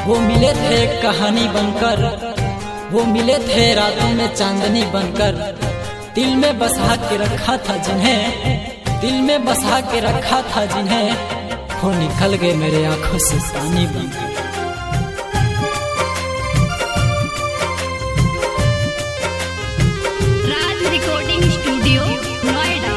वो मिले थे कहानी बनकर, वो मिले थे रातों में चांदनी बनकर। दिल में बसा के रखा था जिन्हें, दिल में बसा के रखा था जिन्हें, वो निकल गए मेरे आंखों से पानी बनकर। Raj recording studio Noida.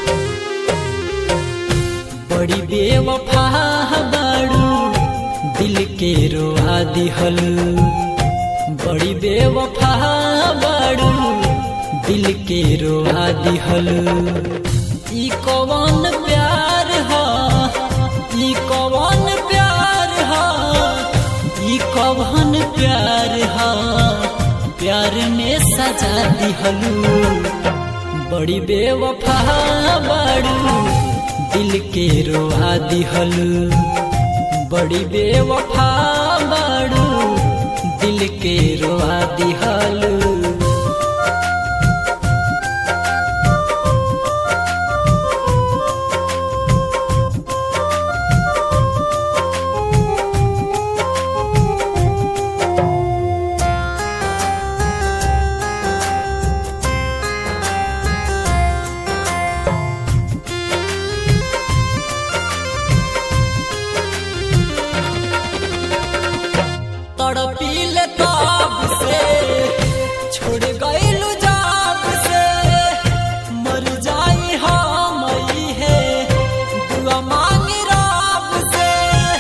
बड़ी बेवफा बाड़ू दिल के रोआ दिहल, बड़ी बेवफा बाड़ू दिल के रोआ दिहल। ई कौन प्यार हा, ई कौन प्यार हा, ई कौन प्यार हा, प्यार में सजा दिहलू। बड़ी बेवफा बाड़ू दिल के रोआ दिहल, बड़ी बेवफा बाड़ू दिल के रोआ दिहल। तड़पीले ताब से छोड़ गईलू जाब से, मर जाई हम है दुआ मांगी रब से।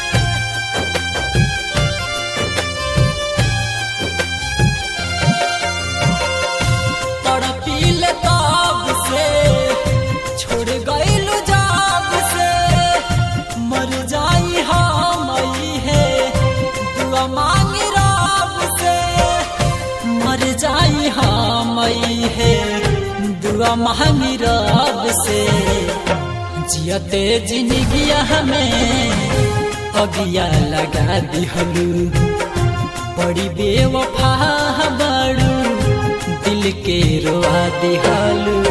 तड़पीले ताब से छोड़ गईलू जाब से, मर जाई हम है दुआ मांगी रब से। मर जाई हम है दुआ मांगी रब से। जियते जिंदगिया हमें अगिया लगा दिहलू, बड़ी बेवफा बाड़ू दिल के रोआ दिहलू।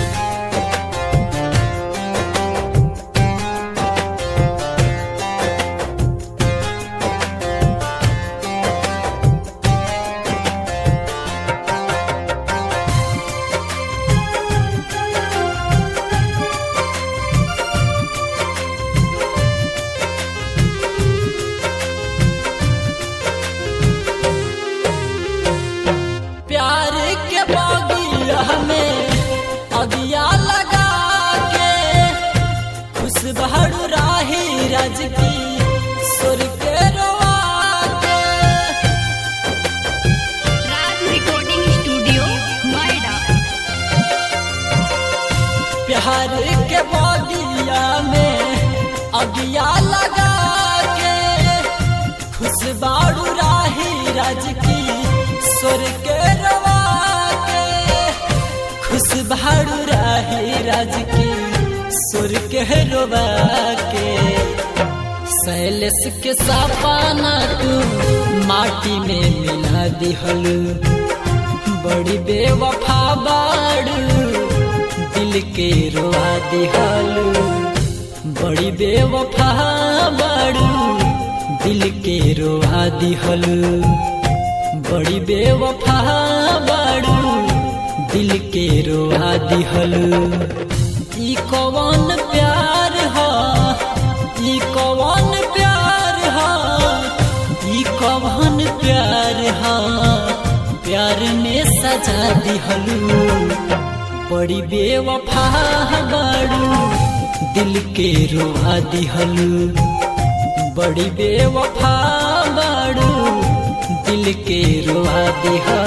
प्यार के बागिया में अगिया लगा के, खुश बहरू राही राज की सुर के रोआ के। Raj recording studio Noida. प्यार के बागिया में अगिया लगा के, खुश बहरू राही राज की सुर के रवा के। खुश बहरू राही राज की सुर के रवा के। सैलेस के सपना तू माटी में मिला दिहल, बड़ी बेवफा बाड़ू दिल के रोआ दिहल। बड़ी बेवफा बाड़ू दिल के रोआ दिहल, बड़ी बेवफा बाड़ू दिल के रोआ दिहल। ई कौन प्यार हा, ई कौन प्यार हा, ई कौन प्यार हा, प्यार में सजा दिहलू। बड़ी बेवफा बाड़ू दिल के रोआ दिहलू, बड़ी बेवफा बाड़ू दिल के रोआ दिहल।